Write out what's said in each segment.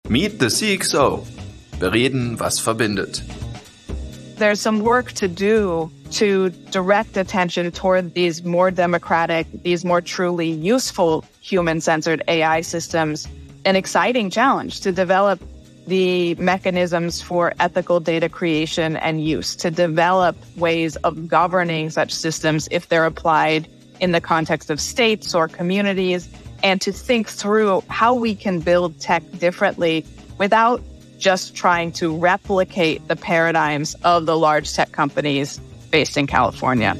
Meet the CXO. Bereden, was verbindet. There's some work to do to direct attention toward these more democratic, these more truly useful human-centered AI systems. An exciting challenge to develop the mechanisms for ethical data creation and use, to develop ways of governing such systems if they're applied in the context of states or communities, and to think through how we can build tech differently without just trying to replicate the paradigms of the large tech companies based in California.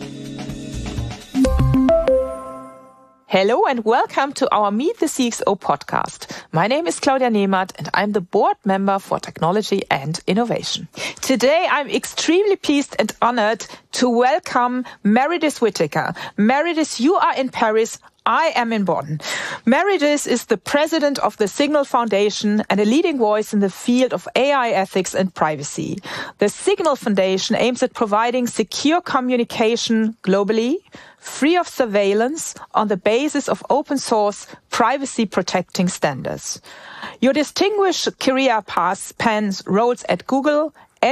Hello and welcome to our Meet the CXO podcast. My name is Claudia Nehmert and I'm the board member for technology and innovation. Today I'm extremely pleased and honored to welcome Meredith Whittaker. Meredith, you are in Paris. I am in Bonn. Meredith is the president of the Signal Foundation and a leading voice in the field of AI ethics and privacy. The Signal Foundation aims at providing secure communication globally, free of surveillance, on the basis of open source privacy protecting standards. Your distinguished career path spans roles at Google,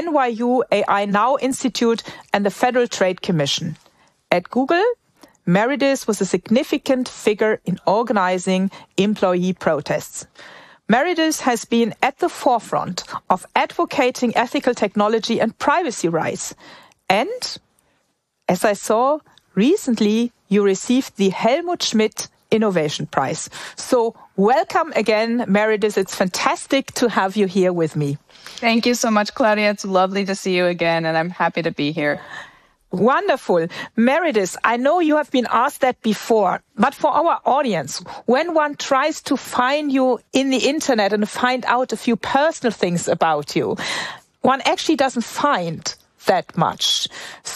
NYU AI Now Institute and the Federal Trade Commission. At Google, Meredith was a significant figure in organizing employee protests. Meredith has been at the forefront of advocating ethical technology and privacy rights. And, as I saw, recently you received the Helmut Schmidt Innovation Prize. So welcome again, Meredith. It's fantastic to have you here with me. Thank you so much, Claudia. It's lovely to see you again, and I'm happy to be here. Wonderful. Meredith, I know you have been asked that before, but for our audience, when one tries to find you in the internet and find out a few personal things about you, one actually doesn't find that much.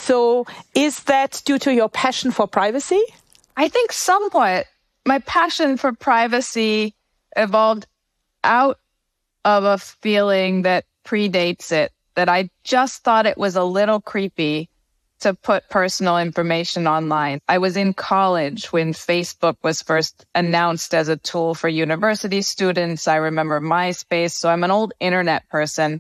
So is that due to your passion for privacy? I think somewhat. My passion for privacy evolved out of a feeling that predates it, that I just thought it was a little creepy to put personal information online. I was in college when Facebook was first announced as a tool for university students. I remember MySpace, so I'm an old internet person.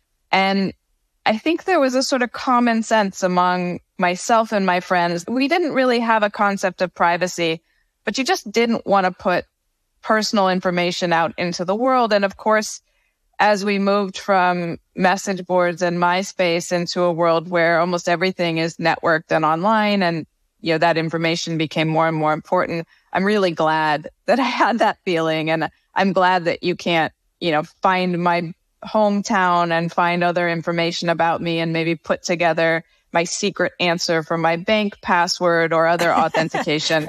And I think there was a sort of common sense among myself and my friends. We didn't really have a concept of privacy, but you just didn't want to put personal information out into the world. And of course, as we moved from message boards and MySpace into a world where almost everything is networked and online, and that information became more and more important, I'm really glad that I had that feeling. And I'm glad that you can't, find my hometown and find other information about me and maybe put together my secret answer for my bank password or other authentication.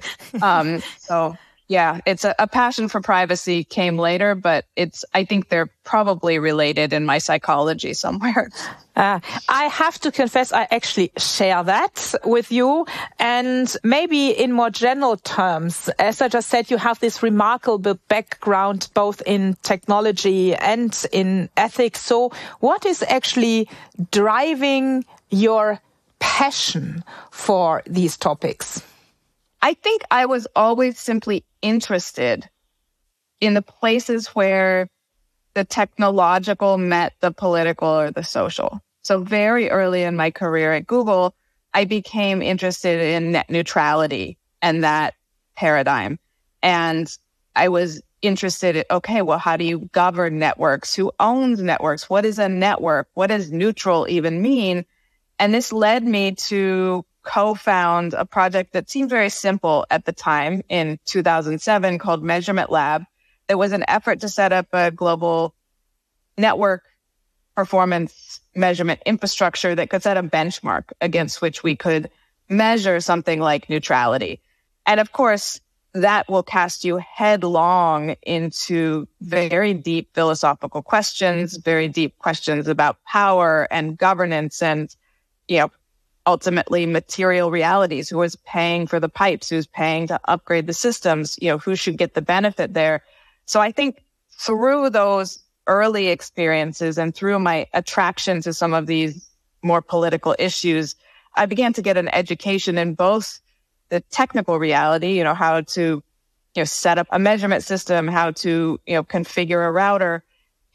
Yeah, it's a passion for privacy came later, but I think they're probably related in my psychology somewhere. I have to confess, I actually share that with you. And maybe in more general terms, as I just said, you have this remarkable background, both in technology and in ethics. So what is actually driving your passion for these topics? I think I was always simply interested in the places where the technological met the political or the social. So very early in my career at Google, I became interested in net neutrality and that paradigm. And I was interested in, how do you govern networks? Who owns networks? What is a network? What does neutral even mean? And this led me to co-found a project that seemed very simple at the time in 2007 called Measurement Lab. There was an effort to set up a global network performance measurement infrastructure that could set a benchmark against which we could measure something like neutrality. And of course, that will cast you headlong into very deep philosophical questions, very deep questions about power and governance and, ultimately material realities. Who is paying for the pipes? Who's paying to upgrade the systems? Who should get the benefit there? So I think through those early experiences and through my attraction to some of these more political issues, I began to get an education in both the technical reality, how to, set up a measurement system, how to, configure a router,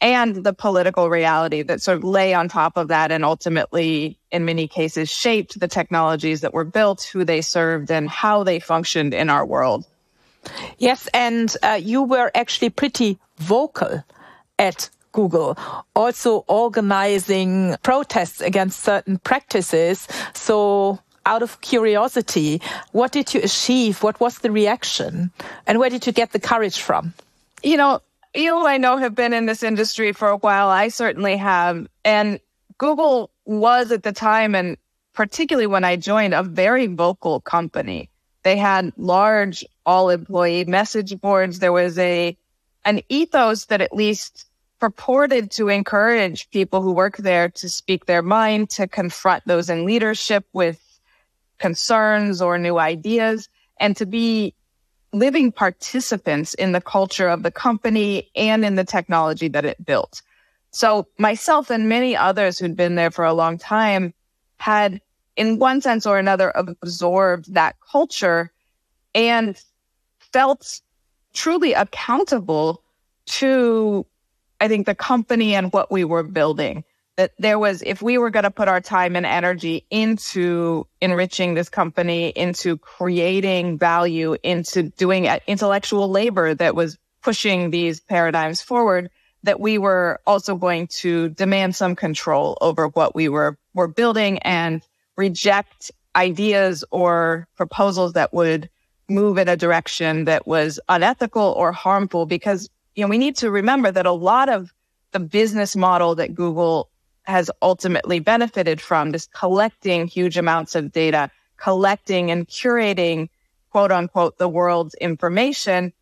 and the political reality that sort of lay on top of that and ultimately, in many cases, shaped the technologies that were built, who they served, and how they functioned in our world. Yes, and you were actually pretty vocal at Google, also organizing protests against certain practices. So out of curiosity, what did you achieve? What was the reaction? And where did you get the courage from? You I know have been in this industry for a while. I certainly have. And Google was at the time, and particularly when I joined, a very vocal company. They had large all-employee message boards. There was an ethos that at least purported to encourage people who work there to speak their mind, to confront those in leadership with concerns or new ideas, and to be living participants in the culture of the company and in the technology that it built. So myself and many others who'd been there for a long time had, in one sense or another, absorbed that culture and felt truly accountable to, I think, the company and what we were building. That there was, if we were going to put our time and energy into enriching this company, into creating value, into doing intellectual labor that was pushing these paradigms forward, that we were also going to demand some control over what we were building and reject ideas or proposals that would move in a direction that was unethical or harmful. Because, we need to remember that a lot of the business model that Google has ultimately benefited from, this collecting huge amounts of data, collecting and curating, quote unquote, the world's information,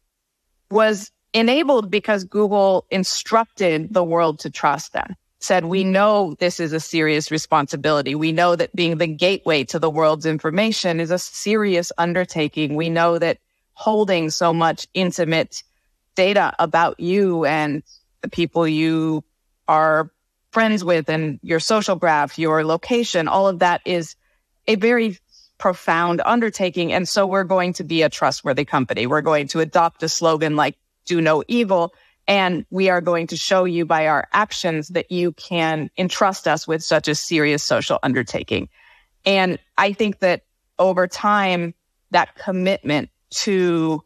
was enabled because Google instructed the world to trust them. Said, we know this is a serious responsibility. We know that being the gateway to the world's information is a serious undertaking. We know that holding so much intimate data about you and the people you are friends with and your social graph, your location, all of that is a very profound undertaking. And so we're going to be a trustworthy company. We're going to adopt a slogan like do no evil. And we are going to show you by our actions that you can entrust us with such a serious social undertaking. And I think that over time, that commitment to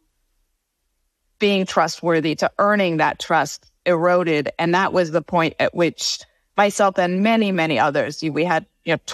being trustworthy, to earning that trust, eroded. And that was the point at which myself and many, many others, we had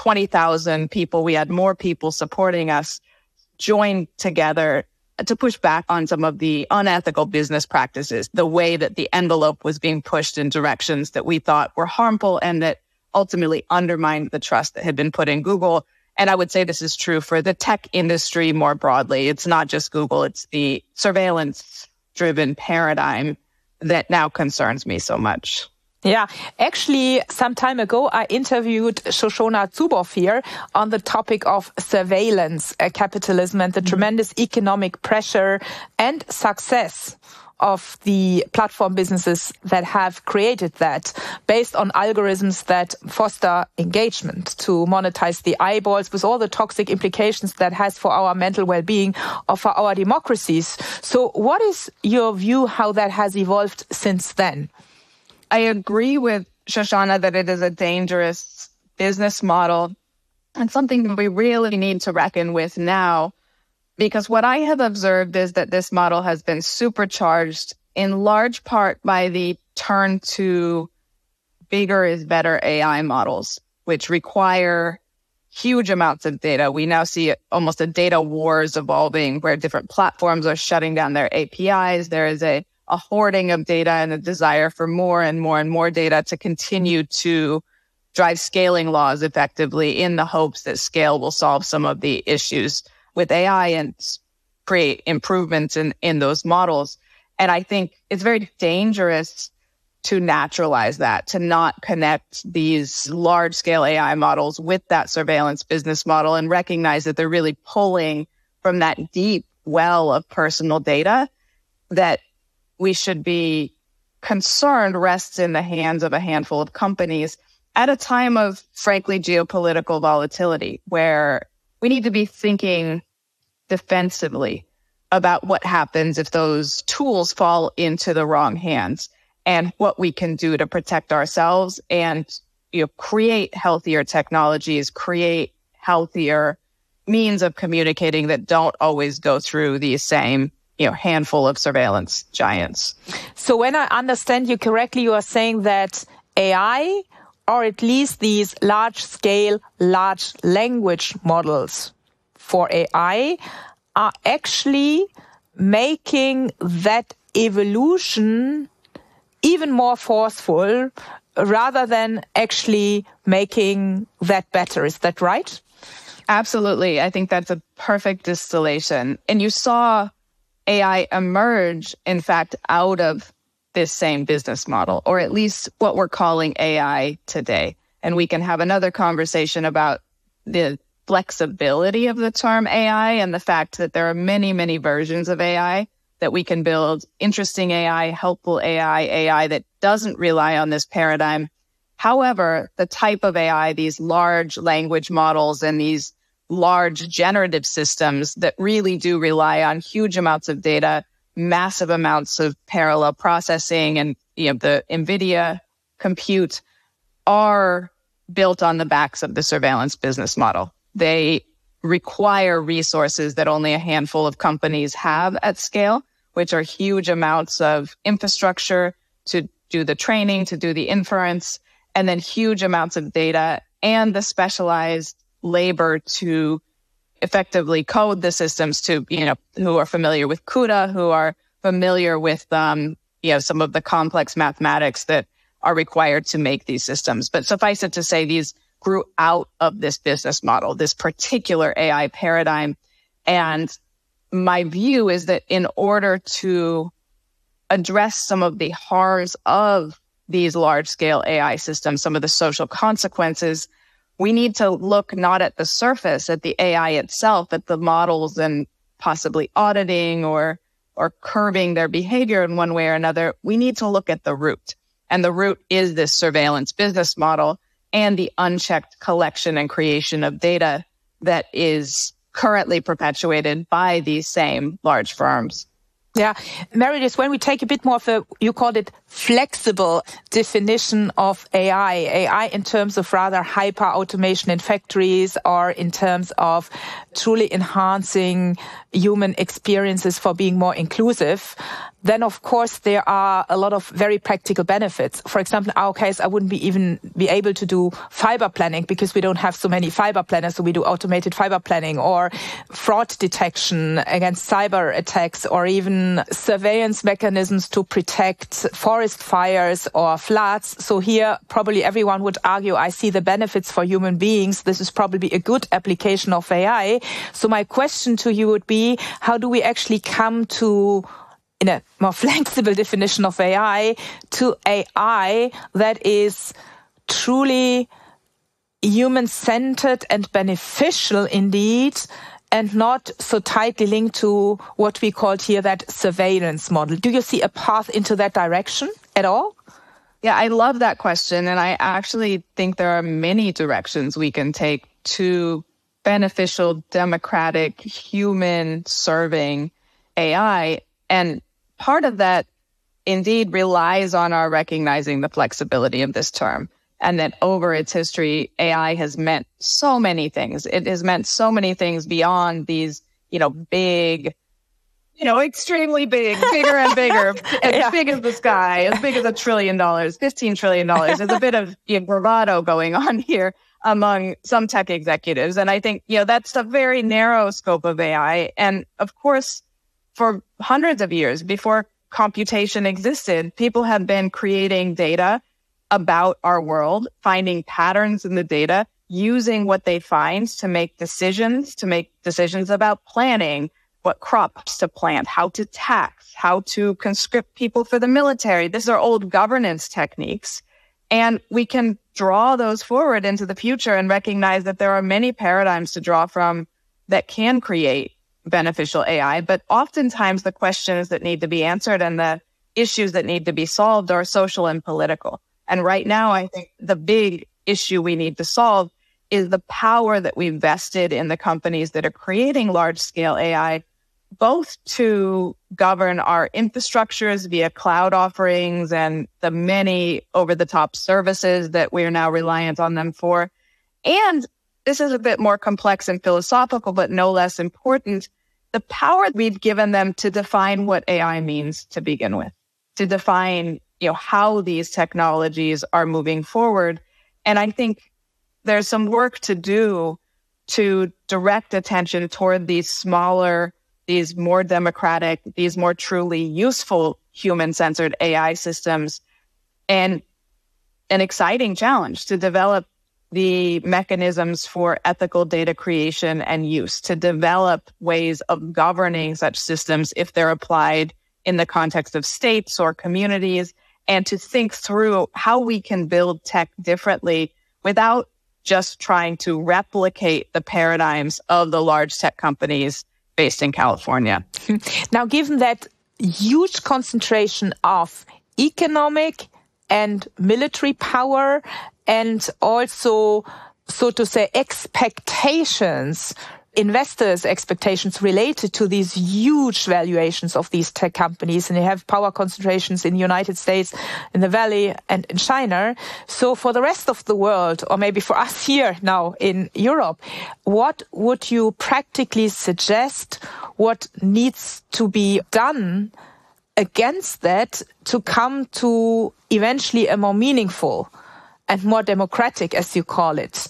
20,000 people, we had more people supporting us, joined together to push back on some of the unethical business practices, the way that the envelope was being pushed in directions that we thought were harmful and that ultimately undermined the trust that had been put in Google. And I would say this is true for the tech industry more broadly. It's not just Google, it's the surveillance-driven paradigm that now concerns me so much. Yeah, actually, some time ago, I interviewed Shoshana Zuboff here on the topic of surveillance capitalism and the tremendous economic pressure and success of the platform businesses that have created that based on algorithms that foster engagement to monetize the eyeballs with all the toxic implications that has for our mental well-being or for our democracies. So what is your view how that has evolved since then? I agree with Shoshana that it is a dangerous business model and something that we really need to reckon with now, because what I have observed is that this model has been supercharged in large part by the turn to bigger is better AI models, which require huge amounts of data. We now see almost a data wars evolving where different platforms are shutting down their APIs. There is a hoarding of data and a desire for more and more and more data to continue to drive scaling laws effectively in the hopes that scale will solve some of the issues with AI and create improvements in those models. And I think it's very dangerous to naturalize that, to not connect these large-scale AI models with that surveillance business model and recognize that they're really pulling from that deep well of personal data that we should be concerned rests in the hands of a handful of companies at a time of, frankly, geopolitical volatility, where we need to be thinking defensively about what happens if those tools fall into the wrong hands. and what we can do to protect ourselves and create healthier technologies, create healthier means of communicating that don't always go through these same handful of surveillance giants. So when I understand you correctly, you are saying that AI, or at least these large-scale, large language models for AI, are actually making that evolution even more forceful rather than actually making that better. Is that right? Absolutely. I think that's a perfect distillation. And you saw AI emerge, in fact, out of this same business model, or at least what we're calling AI today. And we can have another conversation about the flexibility of the term AI and the fact that there are many, many versions of AI, that we can build interesting AI, helpful AI, AI that doesn't rely on this paradigm. However, the type of AI, these large language models and these large generative systems that really do rely on huge amounts of data, massive amounts of parallel processing, and the NVIDIA compute are built on the backs of the surveillance business model. They require resources that only a handful of companies have at scale, which are huge amounts of infrastructure to do the training, to do the inference, and then huge amounts of data and the specialized labor to effectively code the systems to, who are familiar with CUDA, who are familiar with, some of the complex mathematics that are required to make these systems. But suffice it to say, these grew out of this business model, this particular AI paradigm. And my view is that in order to address some of the harms of these large-scale AI systems, some of the social consequences, we need to look not at the surface, at the AI itself, at the models, and possibly auditing or curbing their behavior in one way or another. We need to look at the root. And the root is this surveillance business model and the unchecked collection and creation of data that is currently perpetuated by these same large firms. Yeah. Meredith, when we take a bit more of you called it flexible definition of AI in terms of rather hyper automation in factories, or in terms of truly enhancing human experiences for being more inclusive, then of course there are a lot of very practical benefits. For example, in our case, I wouldn't even be able to do fiber planning because we don't have so many fiber planners, so we do automated fiber planning, or fraud detection against cyber attacks, or even surveillance mechanisms to protect forest fires or floods. So here probably everyone would argue, I see the benefits for human beings. This is probably a good application of AI. So my question to you would be, how do we actually come to, in a more flexible definition of AI, to AI that is truly human-centered and beneficial indeed, and not so tightly linked to what we called here that surveillance model? Do you see a path into that direction at all? Yeah, I love that question. And I actually think there are many directions we can take to beneficial, democratic, human-serving AI. And part of that indeed relies on our recognizing the flexibility of this term, and that over its history, AI has meant so many things. It has meant so many things beyond these, big, extremely big, bigger and bigger, as big as the sky, as big as $1 trillion, $15 trillion. There's a bit of bravado going on here among some tech executives. And I think, that's a very narrow scope of AI. And of course, for hundreds of years before computation existed, people have been creating data about our world, finding patterns in the data, using what they find to make decisions about planning, what crops to plant, how to tax, how to conscript people for the military. These are old governance techniques. And we can draw those forward into the future and recognize that there are many paradigms to draw from that can create beneficial AI. But oftentimes the questions that need to be answered and the issues that need to be solved are social and political. And right now, I think the big issue we need to solve is the power that we've vested in the companies that are creating large-scale AI both to govern our infrastructures via cloud offerings and the many over-the-top services that we are now reliant on them for. And this is a bit more complex and philosophical, but no less important, the power we've given them to define what AI means to begin with, to define, how these technologies are moving forward. And I think there's some work to do to direct attention toward these smaller, these more democratic, these more truly useful human-centered AI systems, and an exciting challenge to develop the mechanisms for ethical data creation and use, to develop ways of governing such systems if they're applied in the context of states or communities, and to think through how we can build tech differently without just trying to replicate the paradigms of the large tech companies based in California. Now, given that huge concentration of economic and military power and also, so to say, investors' expectations related to these huge valuations of these tech companies, and they have power concentrations in the United States, in the Valley, and in China. So for the rest of the world, or maybe for us here now in Europe, what would you practically suggest? What needs to be done against that to come to eventually a more meaningful and more democratic, as you call it,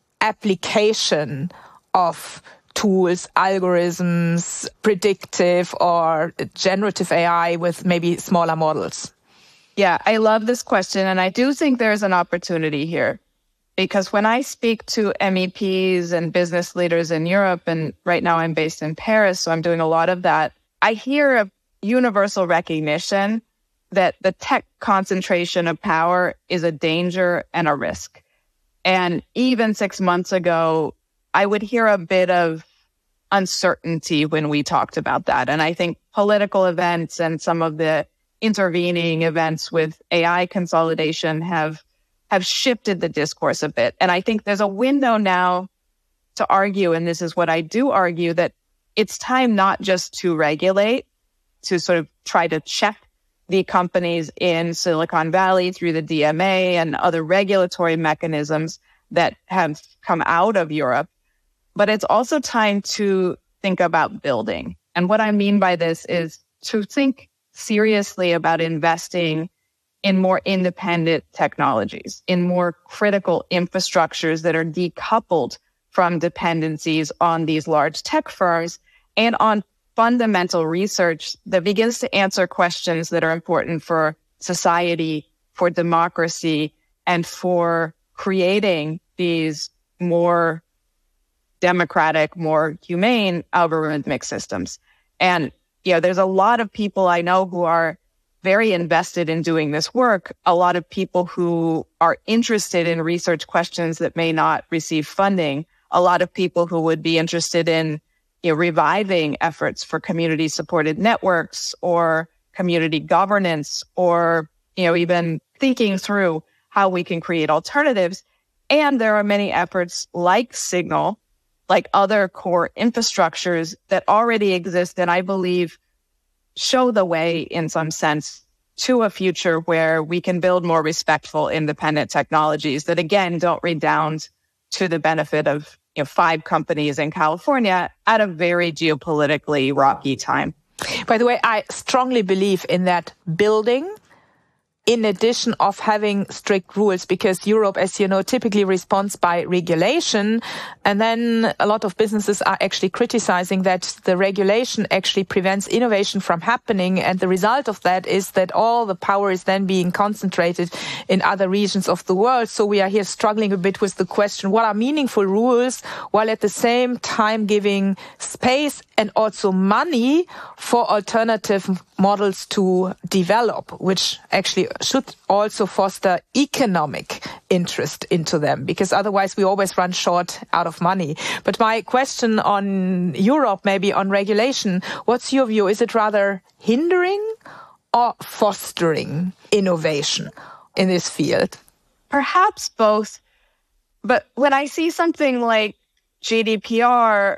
application of tools, algorithms, predictive or generative AI with maybe smaller models? Yeah, I love this question. And I do think there's an opportunity here. Because when I speak to MEPs and business leaders in Europe, and right now I'm based in Paris, so I'm doing a lot of that, I hear a universal recognition that the tech concentration of power is a danger and a risk. And even 6 months ago, I would hear a bit of uncertainty when we talked about that. And I think political events and some of the intervening events with AI consolidation have shifted the discourse a bit. And I think there's a window now to argue, and this is what I do argue, that it's time not just to regulate, to sort of try to check the companies in Silicon Valley through the DMA and other regulatory mechanisms that have come out of Europe. But it's also time to think about building. And what I mean by this is to think seriously about investing in more independent technologies, in more critical infrastructures that are decoupled from dependencies on these large tech firms, and on fundamental research that begins to answer questions that are important for society, for democracy, and for creating these more democratic, more humane algorithmic systems. And, there's a lot of people I know who are very invested in doing this work, a lot of people who are interested in research questions that may not receive funding, a lot of people who would be interested in reviving efforts for community-supported networks or community governance, or even thinking through how we can create alternatives. And there are many efforts like Signal, like other core infrastructures that already exist, and I believe show the way in some sense to a future where we can build more respectful, independent technologies that, again, don't redound to the benefit of 5 companies in California at a very geopolitically rocky time. By the way, I strongly believe in that building in addition of having strict rules, because Europe, as you know, typically responds by regulation. And then a lot of businesses are actually criticizing that the regulation actually prevents innovation from happening. And the result of that is that all the power is then being concentrated in other regions of the world. So we are here struggling a bit with the question, what are meaningful rules, while at the same time giving space and also money for alternative models to develop, which actually should also foster economic interest into them, because otherwise we always run short out of money. But my question on Europe, maybe on regulation, what's your view? Is it rather hindering or fostering innovation in this field? Perhaps both. But when I see something like GDPR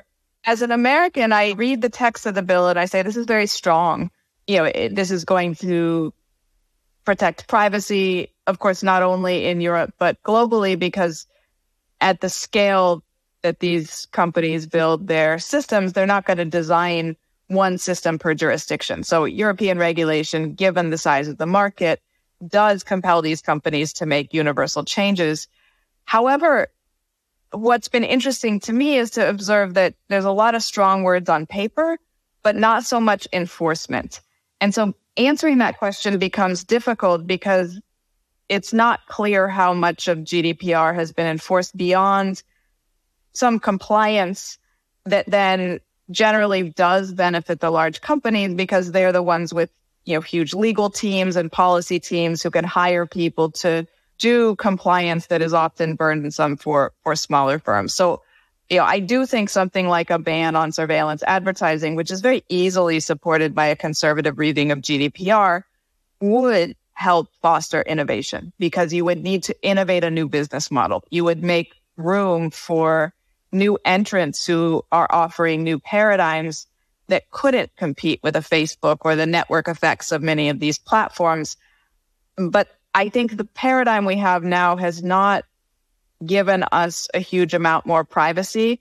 as an American, I read the text of the bill and I say, this is very strong. This is going to protect privacy, of course, not only in Europe, but globally, because at the scale that these companies build their systems, they're not going to design one system per jurisdiction. So European regulation, given the size of the market, does compel these companies to make universal changes. However, what's been interesting to me is to observe that there's a lot of strong words on paper, but not so much enforcement. And so answering that question becomes difficult because it's not clear how much of GDPR has been enforced beyond some compliance that then generally does benefit the large companies because they're the ones with, huge legal teams and policy teams who can hire people to do compliance that is often burdensome for smaller firms. So, I do think something like a ban on surveillance advertising, which is very easily supported by a conservative reading of GDPR, would help foster innovation because you would need to innovate a new business model. You would make room for new entrants who are offering new paradigms that couldn't compete with a Facebook or the network effects of many of these platforms. But I think the paradigm we have now has not given us a huge amount more privacy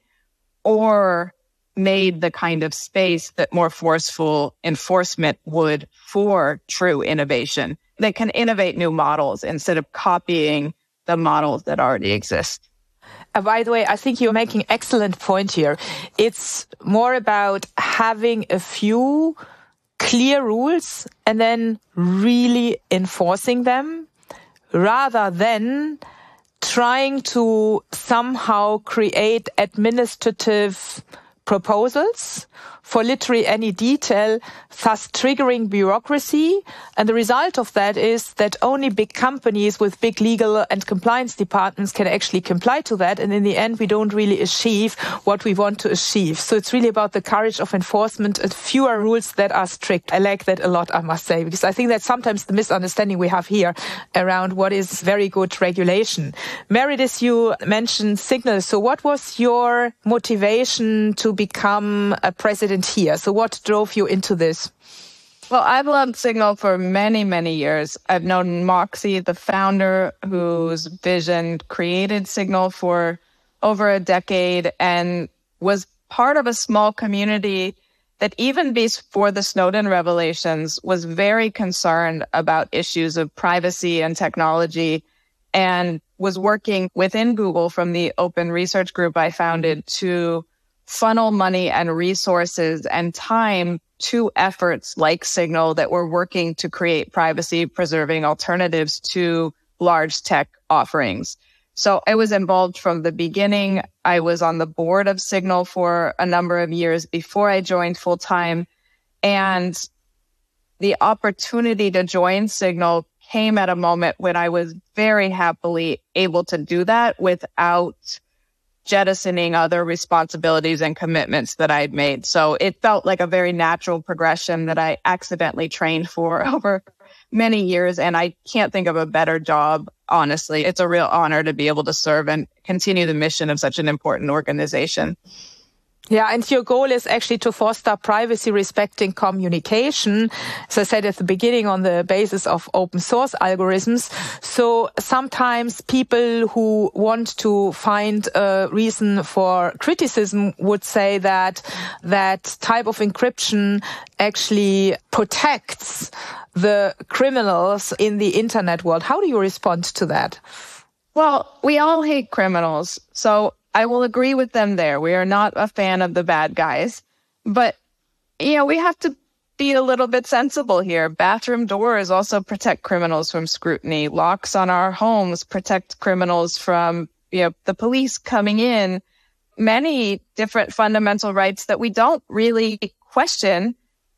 or made the kind of space that more forceful enforcement would for true innovation. They can innovate new models instead of copying the models that already exist. By the way, I think you're making an excellent point here. It's more about having a few clear rules and then really enforcing them rather than trying to somehow create administrative proposals for literally any detail, thus triggering bureaucracy. And the result of that is that only big companies with big legal and compliance departments can actually comply to that. And in the end, we don't really achieve what we want to achieve. So it's really about the courage of enforcement and fewer rules that are strict. I like that a lot, I must say, because I think that's sometimes the misunderstanding we have here around what is very good regulation. Meredith, you mentioned Signal. So what was your motivation to become a president here? So what drove you into this? Well, I've loved Signal for many, many years. I've known Moxie, the founder, whose vision created Signal for over a decade and was part of a small community that even before the Snowden revelations was very concerned about issues of privacy and technology and was working within Google from the open research group I founded to funnel money and resources and time to efforts like Signal that were working to create privacy-preserving alternatives to large tech offerings. So I was involved from the beginning. I was on the board of Signal for a number of years before I joined full-time. And the opportunity to join Signal came at a moment when I was very happily able to do that without jettisoning other responsibilities and commitments that I'd made. So it felt like a very natural progression that I accidentally trained for over many years. And I can't think of a better job, honestly. It's a real honor to be able to serve and continue the mission of such an important organization. Yeah, and your goal is actually to foster privacy-respecting communication, as I said at the beginning, on the basis of open source algorithms. So sometimes people who want to find a reason for criticism would say that that type of encryption actually protects the criminals in the internet world. How do you respond to that? Well, we all hate criminals, so I will agree with them there. We are not a fan of the bad guys. But, we have to be a little bit sensible here. Bathroom doors also protect criminals from scrutiny. Locks on our homes protect criminals from, the police coming in. Many different fundamental rights that we don't really question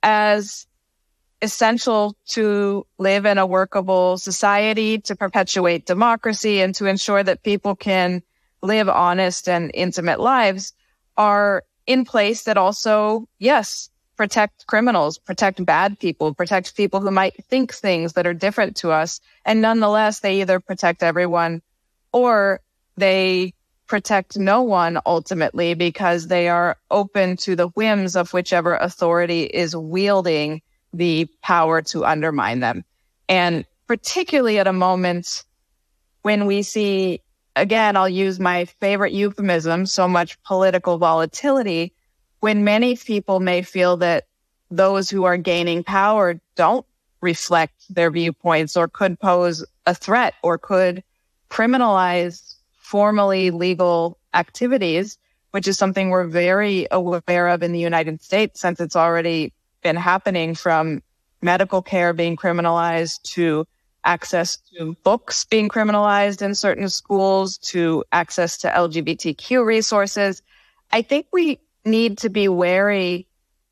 as essential to live in a workable society, to perpetuate democracy, and to ensure that people can live honest and intimate lives are in place that also, yes, protect criminals, protect bad people, protect people who might think things that are different to us. And nonetheless, they either protect everyone or they protect no one ultimately, because they are open to the whims of whichever authority is wielding the power to undermine them. And particularly at a moment when we see, again, I'll use my favorite euphemism, so much political volatility, when many people may feel that those who are gaining power don't reflect their viewpoints or could pose a threat or could criminalize formally legal activities, which is something we're very aware of in the United States, since it's already been happening, from medical care being criminalized to access to books being criminalized in certain schools to access to LGBTQ resources. I think we need to be wary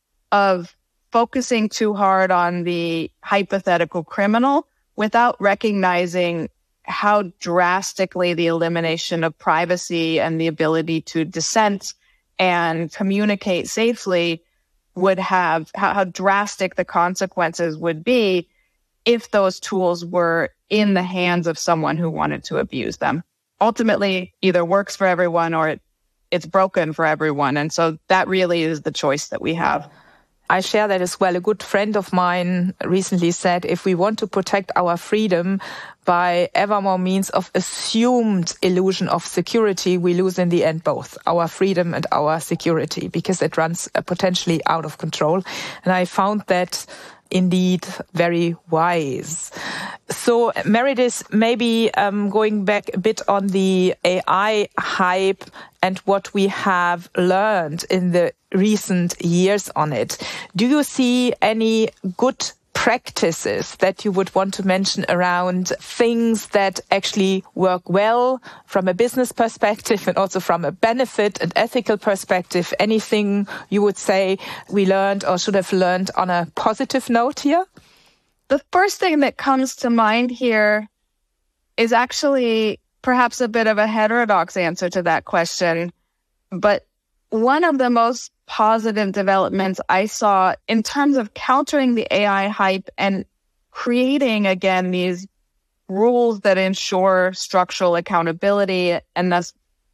of focusing too hard on the hypothetical criminal without recognizing how drastically the elimination of privacy and the ability to dissent and communicate safely would have, how drastic the consequences would be if those tools were in the hands of someone who wanted to abuse them. Ultimately, either works for everyone or it's broken for everyone. And so that really is the choice that we have. I share that as well. A good friend of mine recently said, if we want to protect our freedom by ever more means of assumed illusion of security, we lose in the end both our freedom and our security, because it runs potentially out of control. And I found that indeed very wise. So Meredith, maybe going back a bit on the AI hype and what we have learned in the recent years on it. Do you see any good practices that you would want to mention around things that actually work well from a business perspective and also from a benefit and ethical perspective? Anything you would say we learned or should have learned on a positive note here? The first thing that comes to mind here is actually perhaps a bit of a heterodox answer to that question. But one of the most positive developments I saw in terms of countering the AI hype and creating, again, these rules that ensure structural accountability and thus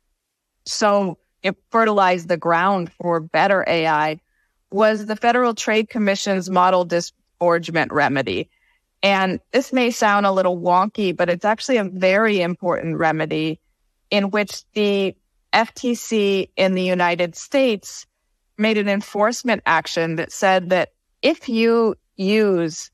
so it fertilized the ground for better AI was the Federal Trade Commission's model disgorgement remedy. And this may sound a little wonky, but it's actually a very important remedy in which the FTC in the United States made an enforcement action that said that if you use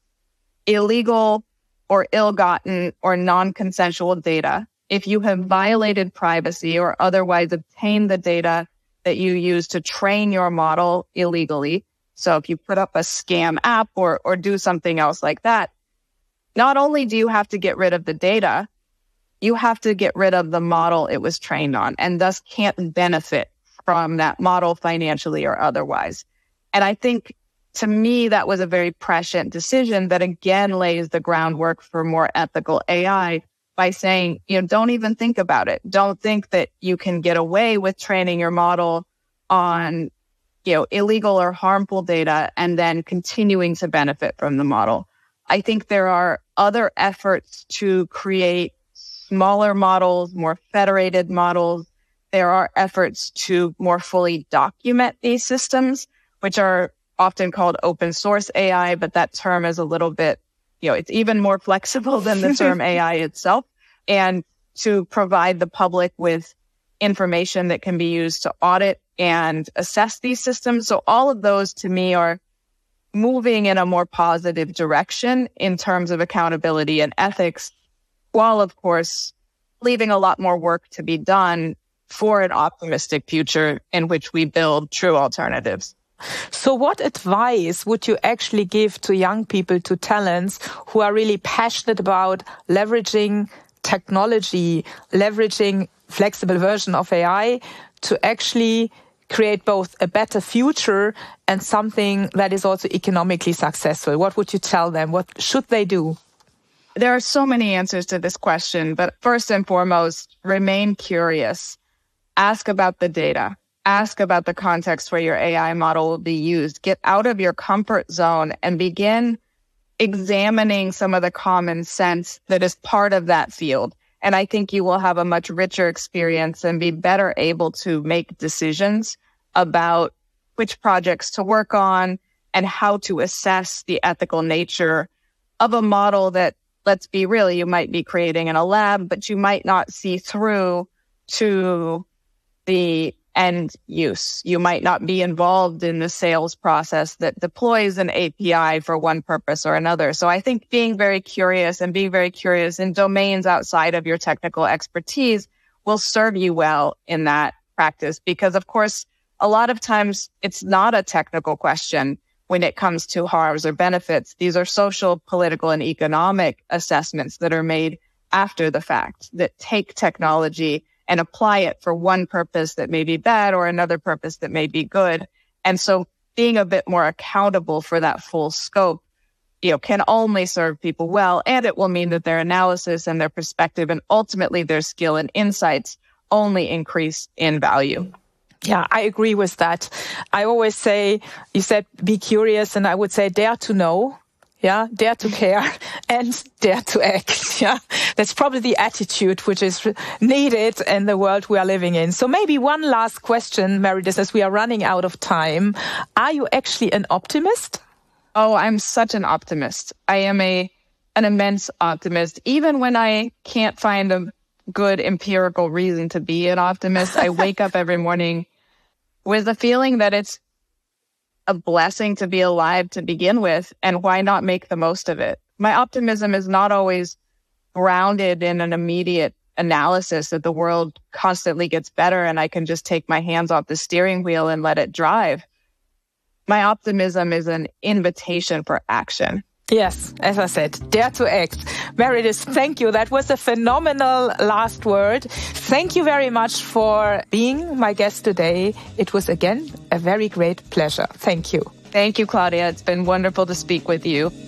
illegal or ill-gotten or non-consensual data, if you have violated privacy or otherwise obtained the data that you use to train your model illegally, so if you put up a scam app or do something else like that, not only do you have to get rid of the data, you have to get rid of the model it was trained on and thus can't benefit from that model financially or otherwise. And I think, to me, that was a very prescient decision that again lays the groundwork for more ethical AI by saying, don't even think about it. Don't think that you can get away with training your model on, illegal or harmful data and then continuing to benefit from the model. I think there are other efforts to create smaller models, more federated models. There are efforts to more fully document these systems, which are often called open source AI, but that term is a little bit, it's even more flexible than the term AI itself, and to provide the public with information that can be used to audit and assess these systems. So all of those to me are moving in a more positive direction in terms of accountability and ethics, while of course leaving a lot more work to be done for an optimistic future in which we build true alternatives. So what advice would you actually give to young people, to talents who are really passionate about leveraging technology, leveraging flexible version of AI to actually create both a better future and something that is also economically successful? What would you tell them? What should they do? There are so many answers to this question, but first and foremost, remain curious. Ask about the data. Ask about the context where your AI model will be used. Get out of your comfort zone and begin examining some of the common sense that is part of that field. And I think you will have a much richer experience and be better able to make decisions about which projects to work on and how to assess the ethical nature of a model that, let's be real, you might be creating in a lab, but you might not see through to the end use. You might not be involved in the sales process that deploys an API for one purpose or another. So I think being very curious and being very curious in domains outside of your technical expertise will serve you well in that practice, because of course, a lot of times it's not a technical question when it comes to harms or benefits. These are social, political, and economic assessments that are made after the fact that take technology and apply it for one purpose that may be bad or another purpose that may be good. And so being a bit more accountable for that full scope, can only serve people well. And it will mean that their analysis and their perspective and ultimately their skill and insights only increase in value. Yeah, I agree with that. I always say, you said, be curious, and I would say dare to know. Yeah, dare to care and dare to act. Yeah, that's probably the attitude which is needed in the world we are living in. So maybe one last question, Meredith, as we are running out of time. Are you actually an optimist? Oh, I'm such an optimist. I am an immense optimist. Even when I can't find a good empirical reason to be an optimist, I wake up every morning with the feeling that it's a blessing to be alive to begin with, and why not make the most of it? My optimism is not always grounded in an immediate analysis that the world constantly gets better and I can just take my hands off the steering wheel and let it drive. My optimism is an invitation for action. Yes, as I said, dare to act. Meredith, thank you. That was a phenomenal last word. Thank you very much for being my guest today. It was, again, a very great pleasure. Thank you. Thank you, Claudia. It's been wonderful to speak with you.